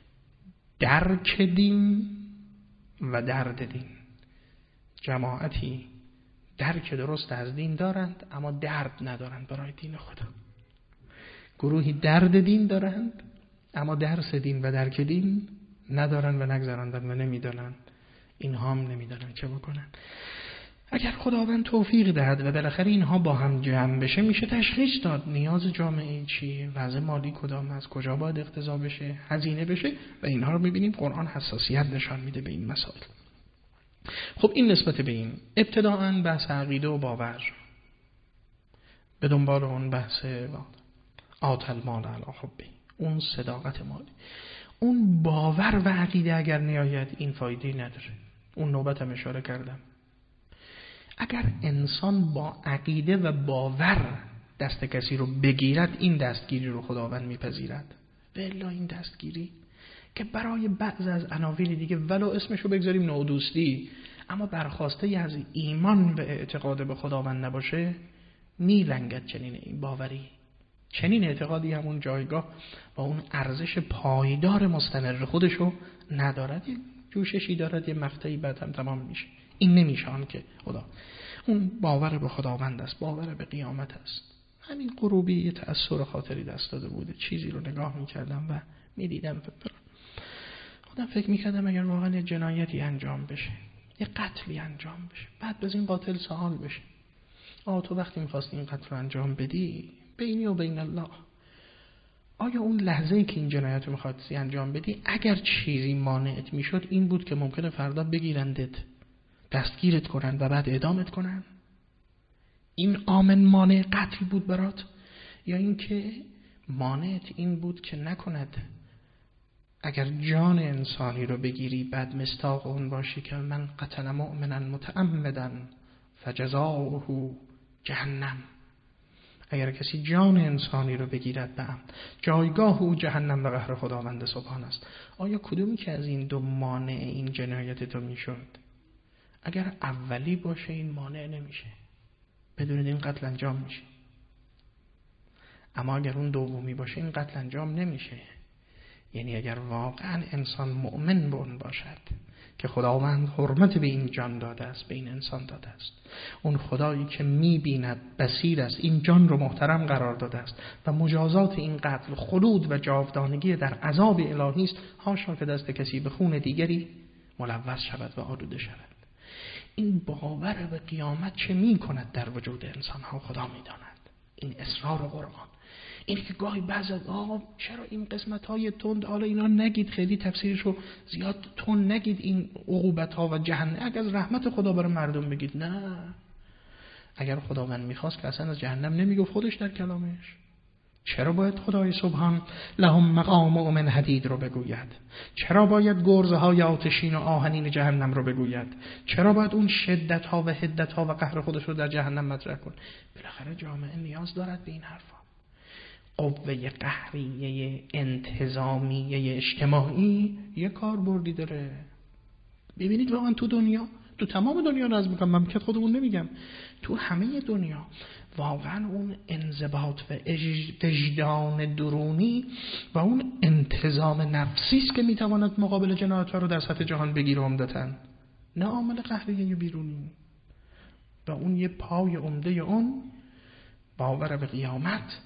درک دین و درد دین. جماعتی درک درست از دین دارند اما درد ندارند برای دین خدا. گروهی درد دین دارند اما درس دین و درک دین ندارند و نگذراندند و نمیدانند. اینها هم نمیدانند چه بکنن. اگر خداوند توفیق دهد و بالاخره اینها با هم جمع بشه، میشه تشخیص داد نیاز جامعه چیه، وضع مالی کدام است، کجا باید اقتضا بشه، هزینه بشه، و اینها رو میبینیم قرآن حساسیت نشان میده به این مسائل. خب این نسبت به این. ابتداءً بحث عقیده و باور، به دنبال اون بحث آت المال علی حبه، اون صداقت مالی، اون باور و عقیده اگر نیاید این فایده نداره. اون نوبت هم اشاره کردم، اگر انسان با عقیده و باور دست کسی رو بگیرد، این دستگیری رو خداوند میپذیرد. و الا این دستگیری که برای بعض از عناوین دیگه ولو اسمشو بگذاریم نودوستی، اما برخواسته از ایمان و اعتقاد به خداوند نباشه، میلنگد چنین این باوری. چنین اعتقادی همون جایگاه و اون ارزش پایدار مستمر خودشو ندارد، یه جوششی دارد، یه مقطعی بعد هم تمام میشه. این نمیشه آن که خدا. اون باور به خداوند است، باور به قیامت است. همین غروبی یه تأثیر خاطری دست داده بوده، چیزی رو نگاه میکردم و میدیدم، خودم فکر میکردم اگر واقعا یه جنایتی انجام بشه، یه قتلی انجام بشه، بعد از این قاتل سوال بشه، تو وقتی میخواستی این قتل رو انجام بدی بینی و بین الله، آیا اون لحظه‌ای که این جنایت رو میخواستی انجام بدی اگر چیزی مانعت میشد این بود که ممکنه فردا بگیرندت، دستگیرت کنن و بعد اعدامت کنن؟ این عامل مانع قتل بود برات؟ یا اینکه مانعت این بود که نکند اگر جان انسانی رو بگیری بعد مستاق اون باشی که من قتل مؤمنا متعمدا فجزاؤه جهنم، اگر کسی جان انسانی رو بگیرد به عمد جایگاه او جهنم و قهر خداوند سبحان است. آیا کدومی که از این دو مانع این جنایت تو میشد؟ اگر اولی باشه این مانع نمیشه، بدون این قتل انجام میشه. اما اگر اون دومی باشه این قتل انجام نمیشه. یعنی اگر واقعا انسان مؤمن به اون باشد که خداوند حرمت به این جان داده است، به این انسان داده است، اون خدایی که میبیند، بصیر است، این جان رو محترم قرار داده است و مجازات این قتل خلود و جاودانگی در عذاب الهی است، حاشا که دست کسی به خون دیگری ملوث شود و آلوده شود. این باور به قیامت چه میکند در وجود انسان ها خدا میداند. این اسرار قرآن، این که گاهی بعضی چرا این قسمت های تند، حالا اینا نگید، خیلی تفسیرشو زیاد تند نگید، این عقوبت ها و جهنم، اگر از رحمت خدا برای مردم بگید. نه، اگر خداوند میخواست که اصلا از جهنم نمیگفت خودش در کلامش. چرا باید خدای سبحان لهم مقامع من حدید رو بگوید؟ چرا باید گرزه های آتشین و آهنین جهنم رو بگوید؟ چرا باید اون شدت ها و حدت ها و قهر خودش رو در جهنم مطرح کن؟ بالاخره جامعه نیاز دارد به این حرفا. قوه قهریه انتظامیه اجتماعی یه کاربردی داره. ببینید واقعا تو دنیا، تو تمام دنیا راز میگم، مملکت خودمون نمیگم، تو همه دنیا واقعا اون انضباط و وجدان درونی و اون انتظام نفسی است که میتواند مقابل جنایت‌ها رو در سطح جهان بگیره عمدتاً، نه عامل قهریه بیرونی. و اون یه پای عمده اون باور به قیامت،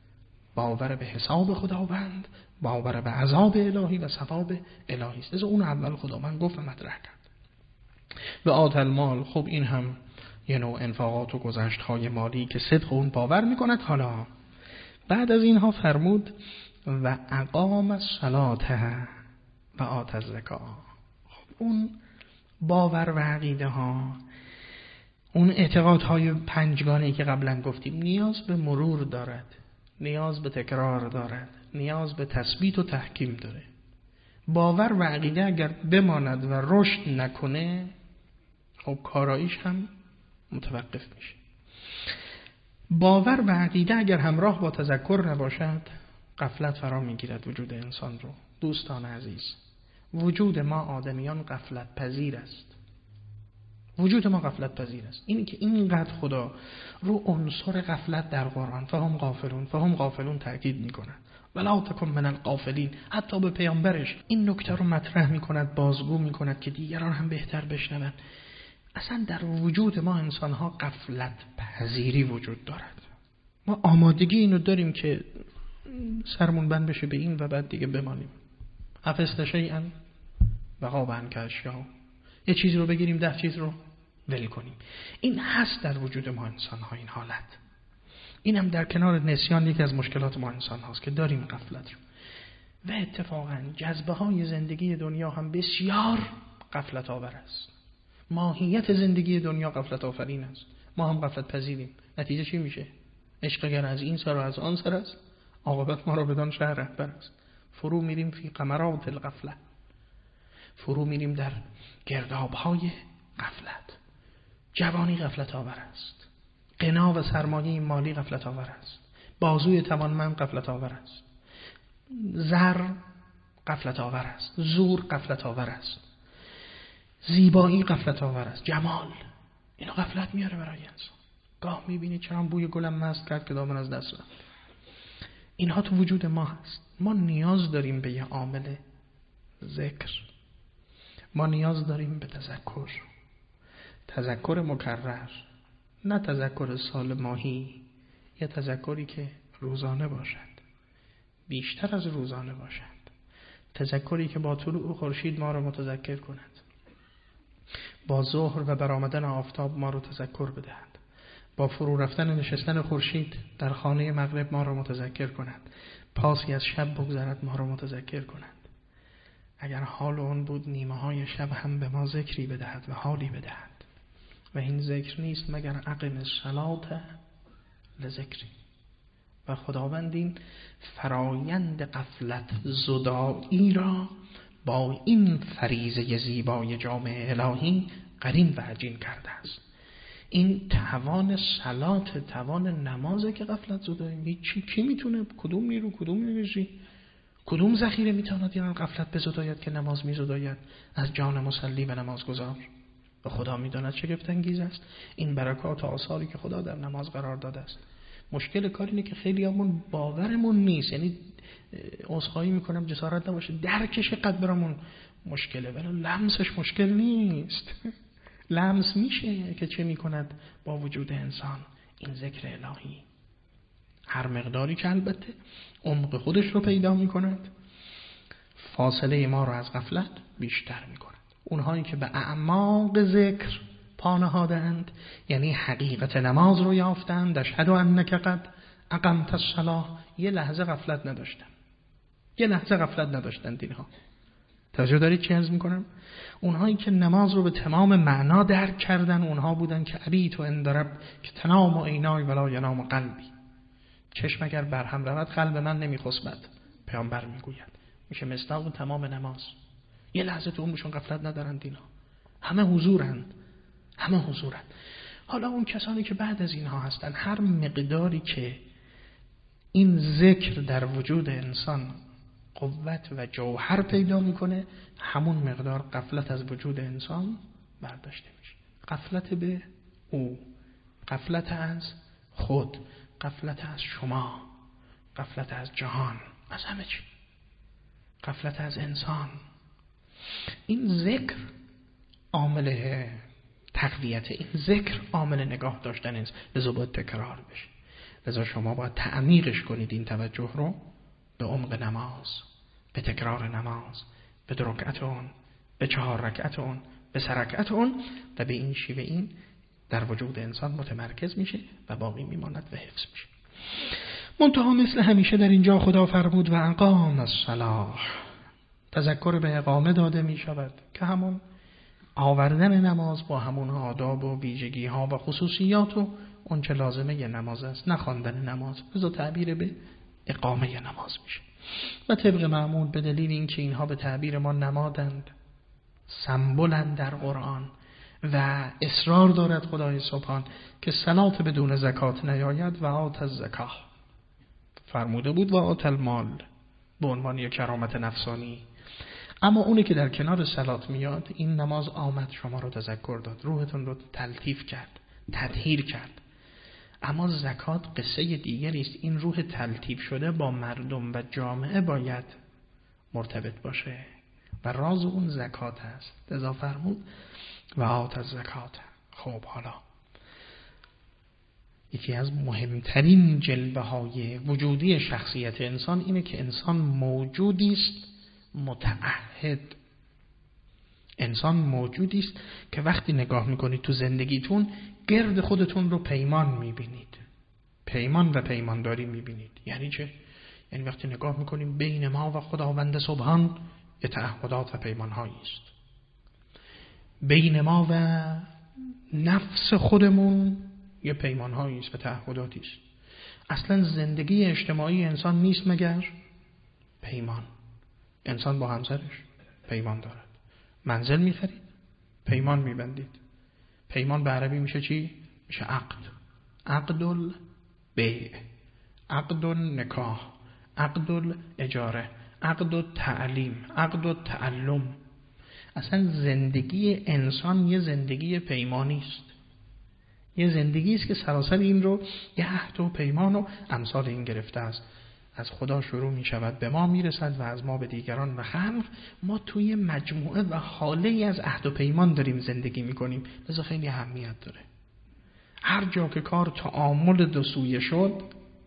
باور به حساب خداوند، باور به عذاب الهی و ثواب الهی است. اون اول خداوند گفت و مطرح کرد. و آت المال، خب این هم یه نوع انفاقات و گذشت‌های مالی که صدق اون باور میکند. حالا بعد از اینها فرمود و اقام الصلاة و آت الزکاة. خب اون باور و عقیده ها، اون اعتقادهای پنجگانه‌ای که قبلا گفتیم نیاز به مرور دارد، نیاز به تکرار دارد، نیاز به تثبیت و تحکیم داره. باور و عقیده اگر بماند و رشد نکنه، خب کاراییش هم متوقف میشه. باور و عقیده اگر همراه با تذکر نباشد، غفلت فرا میگیرد وجود انسان رو. دوستان عزیز، وجود ما آدمیان غفلت پذیر است. وجود ما غفلت پذیر است. اینی که اینقدر خدا رو عنصر غفلت در قرآن فهم غافلون تاکید میکنه. ولا تکن من الغافلین، حتی به پیامبرش این نکته رو مطرح میکند، بازگو میکند که دیگران هم بهتر بشنون. اصلا در وجود ما انسان ها غفلت پذیری وجود دارد. ما آمادگی اینو داریم که سرمون بند بشه به این و بعد دیگه بمانیم. حفظت شیئا وغاب عنک اشیاء، یه چیز رو بگیریم 10 چیز رو ول کنیم. این هست در وجود ما انسان ها این حالت. این هم در کنار نسیان یکی از مشکلات ما انسان هاست که داریم غفلت رو. و اتفاقا جذبه های زندگی دنیا هم بسیار غفلت آور است. ماهیت زندگی دنیا غفلت آفرین است. ما هم غفلت پذیریم. نتیجه چی میشه؟ عشق اگر از این سر و از آن سر است، عاقبت ما را بدان شهر رهبر است. فرو میریم فی غمرات الغفله، فرو میریم در گرداب‌های غفلت. جوانی غفلت آور است. غنا و سرمایه مالی غفلت آور است. بازوی توانمند غفلت آور است. زر غفلت آور است. زور غفلت آور است. زیبایی غفلت آور است. جمال اینو غفلت میاره برای انسان. گاه میبینی چرا بوی گلم مست کرد که دامن از دست رفت. اینها تو وجود ما هست. ما نیاز داریم به یه عامل ذکر. ما نیاز داریم به تذکر مکرر، نه تذکر سال ماهی، یه تذکری که روزانه باشد، بیشتر از روزانه باشد، تذکری که با طلوع خورشید ما رو متذکر کند، با ظهر و برآمدن آفتاب ما رو تذکر بدهد، با فرو رفتن نشستن خورشید در خانه مغرب ما رو متذکر کند، پاسی از شب بگذرد ما رو متذکر کند. اگر حال اون بود نیمه های شب هم به ما ذکری بدهد و حالی بدهد. و این ذکر نیست مگر اقم الصلاة لذکری. و خداوند این فرایند غفلت زدایی را با این فریضه زیبای جامع الهی قرین و عجین کرده است. این توان صلات، توان نمازه که غفلت زدایی. کی میتونه؟ کدوم نیرو، کدوم انرژی، کدوم ذخیره میتواند این غفلت بزداید که نماز میزداید از جان مصلی و نمازگزار؟ و خدا میداند شگفت انگیز است این برکات و آثاری که خدا در نماز قرار داده است. مشکل کار اینه که خیلیامون باورمون نیست، یعنی عذرخواهی میکنم جسارت نباشه، درکش قدرمون مشکله، ولی لمسش مشکل نیست. لمس میشه که چه میکند با وجود انسان این ذکر الهی. هر مقداری که البته عمق خودش رو پیدا میکند، فاصله ما رو از غفلت بیشتر میکند. اونهایی که به اعماق ذکر پا نهادند، یعنی حقیقت نماز رو یافتند، اشهد انک قد اقمت الصلاة، یه لحظه غفلت نداشتند اینها. توجه دارید چی عرض میکنم؟ اونهایی که نماز رو به تمام معنا درک کردن، اونها بودن که ابیت و اندرب که تنام و عینای ولا ینام قلبی. چشم اگر برهم رود قلب من نمیخسبد، پیامبر میگوید. میشه مصداق تمام نماز. یه لحظه تو عمرشون غفلت ندارند اینا. همه حضورند. حالا اون کسانی که بعد از اینها هستن، هر مقداری که این ذکر در وجود انسان قوت و جوهر پیدا میکنه، همون مقدار غفلت از وجود انسان برداشته میشه. غفلت به او، غفلت از خود، غفلت از شما، غفلت از جهان، از همه چی، غفلت از انسان. این ذکر عامل تقویت، این ذکر عامل نگاه داشتن است. لذا باید تکرار بشه. لذا شما باید تعمیقش کنید این توجه رو به عمق نماز، به تکرار نماز، به 2 رکعت اون، به 4 رکعت اون، به 3 رکعت اون، و به این شیوه این در وجود انسان متمرکز میشه و باقی میماند و حفظ میشه. منتها مثل همیشه در اینجا خدا فرمود و اقام الصلاة، تذکر به اقامه داده می شود که همون آوردن نماز با همون آداب و ویژگی ها و خصوصیات و اون چه لازمه ی نماز است، نه خواندن نماز. لذا تعبیر به اقامه ی نماز میشه. و طبق معمول به دلیل اینکه اینها به تعبیر ما نمادند، سمبولند در قرآن و اصرار دارد خدای سبحان که صلات بدون زکات نیاید و آت الزکاه فرموده بود و آت المال به عنوان یک کرامت نفسانی. اما اونی که در کنار صلات میاد، این نماز آمد شما رو تذکر داد، روحتون رو تلطیف کرد، تطهیر کرد. اما زکات قصه دیگری است. این روح تلطیف شده با مردم و جامعه باید مرتبط باشه و راز اون زکات هست. لذا فرمود و آت الزکات. خب حالا یکی از مهمترین جلوه های وجودی شخصیت انسان اینه که انسان موجودی است متعهد. انسان موجودی است که وقتی نگاه میکنید تو زندگیتون گرد خودتون رو پیمان میبینید، پیمان و پیمانداری میبینید. یعنی چه؟ یعنی وقتی نگاه میکنیم بین ما و خداوند سبحان یه تعهدات و پیمانهایی است، بین ما و نفس خودمون یه پیمانهایی است و تعهداتی است. اصلا زندگی اجتماعی انسان نیست مگر پیمان. انسان با همسرش پیمان دارد، منزل میخرید پیمان میبندید، پیمان به عربی میشه چی؟ میشه عقد. عقد البیع، عقد النکاح، عقد الاجاره، عقد التعلیم، عقد التعلم. اصلا زندگی انسان یه زندگی پیمانی است، یه زندگی است که سراسر این رو یه عهد و پیمان و امثال این گرفته است. از خدا شروع می شود به ما می رسد و از ما به دیگران و خلق. ما توی مجموعه و حاله ای از عهد و پیمان داریم زندگی می کنیم، لذا خیلی اهمیت داره. هر جا که کار تعامل دو سویه شد،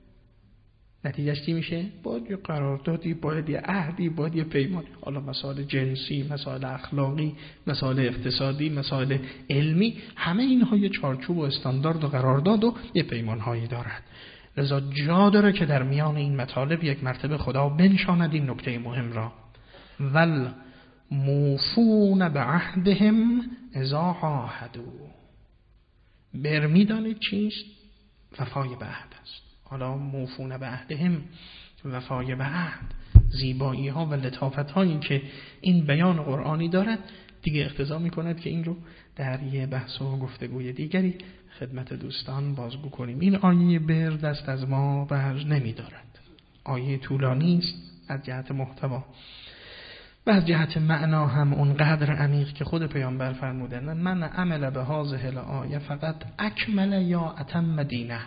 نتیجهش چی میشه؟ باید یه قراردادی، باید یه عهدی، باید یه پیمان. حالا مسائل جنسی، مسائل اخلاقی، مسائل اقتصادی، مسائل علمی، همه اینها یه چارچوب و استاندارد و قرارداد و یه پیمانهایی دارد. لذا جا داره که در میان این مطالب یک مرتبه خدا بنشاند این نکته مهم را: ول موفون بعهدهم اذا عاهدوا. برمیدانید چیست؟ وفای به عهد است. حالا موفون بعهدهم، وفای به عهد، زیبایی ها و لطافت هایی که این بیان قرآنی دارد دیگه اقتضا می کند که این رو در یه بحث و گفتگوی دیگری خدمت دوستان بازگو کنیم. این آیه بر دست از ما بر نمی دارد. آیه طولانی است از جهت محتوا و از جهت معنا هم اونقدر عمیق که خود پیامبر فرمودند: من عمل به هذه الآیه فقط اکمل یا اتم دینه.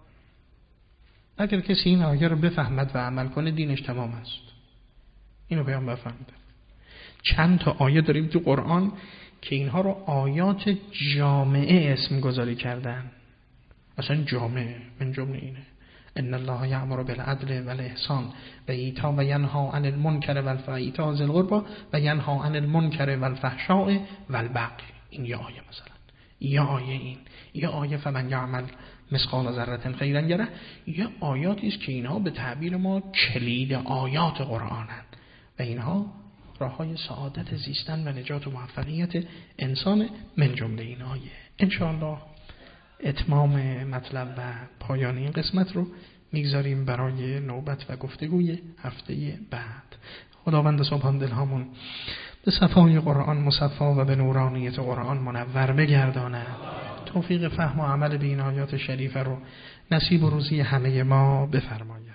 اگر کسی این آیه رو بفهمد و عمل کنه دینش تمام است. اینو پیامبر فرموده. چند تا آیه داریم تو قرآن که اینها رو آیات جامعه اسم گذاری کردن. اصلا جامعه من جمله اینه: ان الله یأمر بالعدل والاحسان و ایتاء و ینهی عن المنکر و ذی القربى و ینهی عن المنکر والفحشاء والبغی. این یه آیه مثلا. یه آیه یه آیه فمن یعمل مثقال ذره خیرا یره. یه آیاتی است که اینها به تعبیر ما کلید آیات قرآنند و اینها راههای سعادت زیستن و نجات و موفقیت انسان من جمله این آیه. انشاءالله اتمام مطلب و پایان این قسمت رو میگذاریم برای نوبت و گفتگوی هفته بعد. خداوند سبحان دلهامون به صفای قرآن مصفا و به نورانیت قرآن منور بگرداند. توفیق فهم و عمل به این آیات شریفه رو نصیب و روزی همه ما بفرماید.